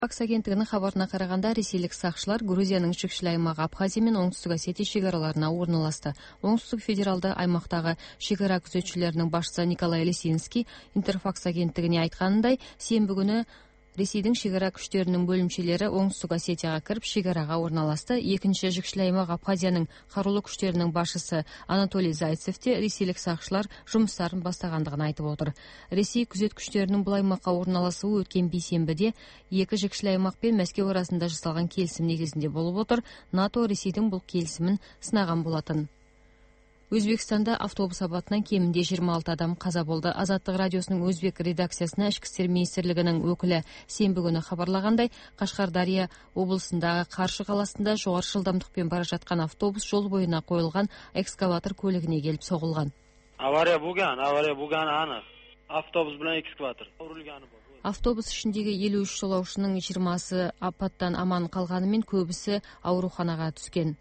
Факс агенттігінің хабарына қарағанда, ресейлік сақшылар Грузияның шекарашылық аймағы Абхазия мен Оңтүстік Осетия шекараларына орналасты. Оңтүстік федералды аймақтағы шекара күзетшілерінің басшысы Николай Лисинский Интерфакс агенттігіне айтқанындай, сенбі күні Ресейдің шекара күштерінің бөлімшелері Оңтүстік Осетияға кіріп шекараға орналасты. Екінші шекарашылық аймақ Абхазияның қарулы күштерінің басшысы Анатолий Зайцев те ресейлік сақшылар жұмыстарын бастағандығын айтып отыр. Ресей күзет күштерінің бұл аймаққа орналасуы өткен бейсенбіде екі шекарашылық аймақ пен Мәскеу арасында жасалған келісім негізінде болып отыр. НАТО Ресейдің бұл келісімін сынаған болатын. Өзбекстанда автобус апатынан кемінде 26 адам қаза болды. Азаттық радиосының өзбек редакциясына ішкі істер министрлігінің өкілі сенбі күні хабарлағандай, Қашқардария облысындағы Қаршы қаласында жоғары жылдамдықпен бара жатқан автобус жол бойына қойылған экскаватор көлігіне келіп соғылған. Авария bo'lgan aniq. Avtobus bilan ekskavator urilgani bor. Автобус ішіндегі 53 жолаушының 20-сы апаттан аман қалғанымен көбісі ауруханаға түскен.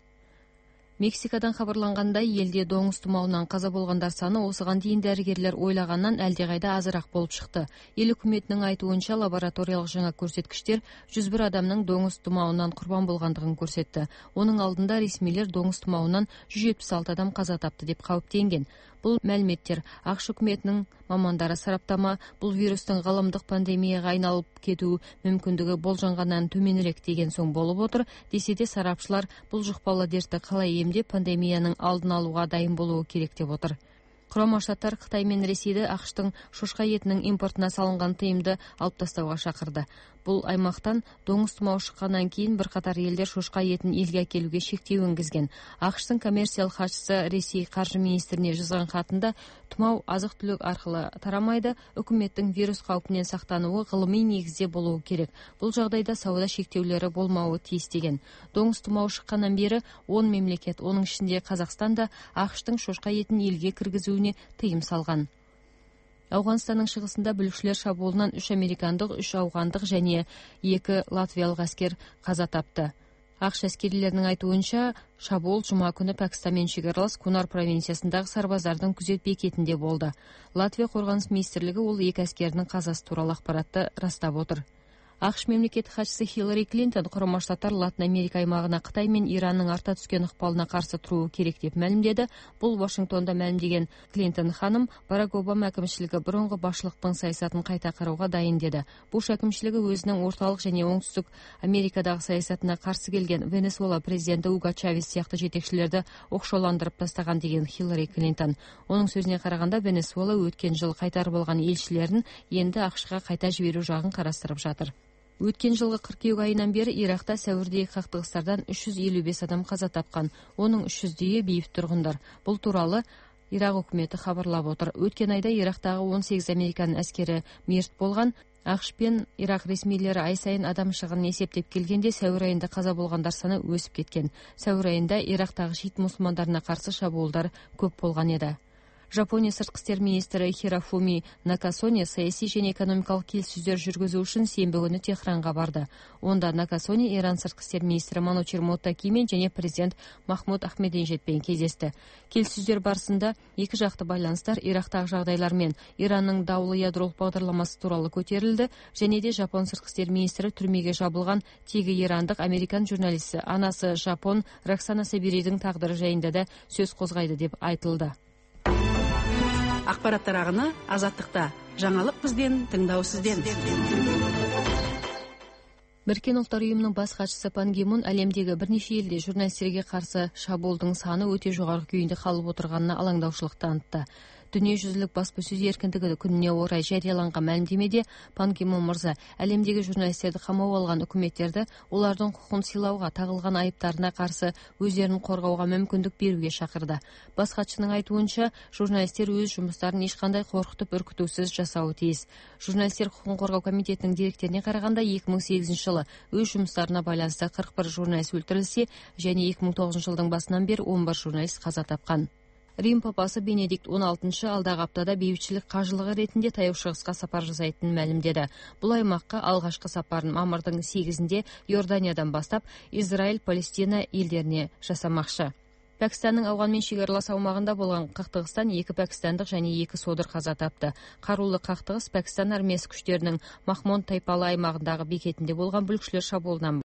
Мексикадан хабарланғандай, елде доңыз тұмауынан қаза болғандар саны осыған дейін дәрігерлер ойлағаннан әлдеқайда азырақ болып шықты. Ел үкіметінің айтуынша лабораториялық жаңа көрсеткіштер 101 адамның доңыз тұмауынан құрбан болғандығын көрсетті. Оның алдында ресмилер доңыз тұмауынан 176 адам қаза тапты деп қауіптенген. Бұл мәліметтер ақш үкіметінің мамандары сараптама бұл вирустың ғаламдық пандемияға айналып кетуі мүмкіндігі болжанғаннан төменірек деген соң болып отыр. Десе де сарапшылар бұл жұқпалы дертті қалай емдеп пандемияның алдын алуға дайын болуы керек деп отыр. Құрама Штаттар Қытай мен Ресейді ақштың шошқа етінің импортына салынған тыйымды алып тастауға шақырды. Бұл аймақтан доңыз тұмауы шыққаннан кейін бірқатар елдер шошқа етін елге әкелуге шектеу енгізген. ақштың коммерциялық хатшысы Ресей қаржы министріне жазған хатында тұмау азық-түлік арқылы тарамайды, үкіметтің вирус қаупінен сақтануы ғылыми негізде болуы керек. Бұл жағдайда сауда шектеулері болмауы тиіс деген. Доңыз тұмауы шыққаннан бері 10 мемлекет, оның ішінде Қазақстан да ақштың шошқа етін елге кіргізуіне тыйым салған. Ауғанстанның шығысында бүлікшілер шабуылынан 3 американдық, 3 ауғандық және 2 латвиялық әскер қаза тапты. Ақш әскерилерінің айтуынша, шабуыл жұма күні Пәкістанмен шекаралас Кунар провинциясындағы сарбаздардың күзет бекетінде болды. Латвия қорғаныс министрлігі ол 2 әскерінің қазасы туралы ақпаратты растап отыр. ақш мемлекеттік хатшысы Хиллари Клинтон Құрама Штаттар Латын Америка аймағына Қытай мен Иранның арта түскен ықпалына қарсы тұруы керек деп мәлімдеді. Бұл Вашингтонда мәлімдеген Клинтон ханым Барак Обама әкімшілігі бұрынғы басшылықтың саясатын қайта қарауға дайын деді. Буш әкімшілігі өзінің орталық және оңтүстік Америкадағы саясатына қарсы келген Венесуэла президенті Уго Чавес сияқты жетекшілерді оқшауландырып тастаған деген Хиллари Клинтон. Оның сөзіне қарағанда, Венесуэла өткен жыл қайтарып алған елшілерін енді ақшқа қайта жіберу жағын қарастырып жатыр. Өткен жылғы қыркүйек айынан бері Иракта сәуірдегі қақтығыстардан 355 адам қаза тапқан, оның 300-і бейбіт тұрғындар. Бұл туралы Ирак үкіметі хабарлап отыр. Өткен айда Ирактағы 18 американ әскері мерт болған. ақш пен Ирак ресмилері ай сайын адам шығынын есептеп келгенде сәуір айында қаза болғандар саны өсіп кеткен. Сәуір айында Ирактағы шиит мұсылмандарына қарсы шабуылдар көп болған еді. Жапония сыртқы істер министрі Хирофуми Накасоне саяси және экономикалық келіссөздер жүргізу үшін сенбі күні Техранға барды. Онда Накасоне Иран сыртқы істер министрі Манучер Моттакимен және президент Махмуд Ахмединежадпен кездесті. Келіссөздер барысында екі жақты байланыстар Ирактағы жағдайлар мен Иранның даулы ядролық бағдарламасы туралы көтерілді, және де Жапон сыртқы істер министрі түрмеге жабылған тегі ирандық американ журналисі анасы Жапон Роксана Сабиридің тағдыры жайында да сөз қозғайды деп айтылды. Ақпараттар ағыны Азаттықта. Жаңалық бізден, тыңдау сізден. Біріккен ұлттар ұйымының бас хатшысы Пан Ги Мун әлемдегі бірнеше елде журналистерге қарсы шабуылдың саны өте жоғары күйінде қалып отырғанына алаңдаушылық танытты. Дүниежүзілік баспасөз еркіндігі күніне орай жарияланған мәлімдемеде Пан Ги Мун мырза әлемдегі журналистерді қамауға алған үкіметтерді олардың құқын сыйлауға, тағылған айыптарына қарсы өздерін қорғауға мүмкіндік беруге шақырды. Бас хатшының айтуынша, журналистер өз жұмыстарын ешқандай қорқытып үркітусіз жасауы тиіс. Журналистер құқын қорғау комитетінің деректеріне қарағанда 2008 жылы өз жұмыстарына байланысты 41 журналист өлтірілсе, және 2009 жылдың басынан бері 11 журналист қаза тапқан. Рим папасы Бенедикт 16 алдағы аптада бейбітшілік қажылығы ретінде Таяу Шығысқа сапар жасайтынын мәлімдеді. Бұл аймаққа алғашқы сапарын мамырдың 8-інде Иорданиядан бастап Израиль, Палестина елдеріне жасамақшы. Пәкістанның Ауғанмен шекаралас аумағында болған қақтығыстан 2 пәкістандық және 2 содыр қаза тапты. Қарулы қақтығыс Пәкістан армиясы күштерінің Махмон тайпалы аймағындағы бекетінде болған бүлікшілер шабуылынан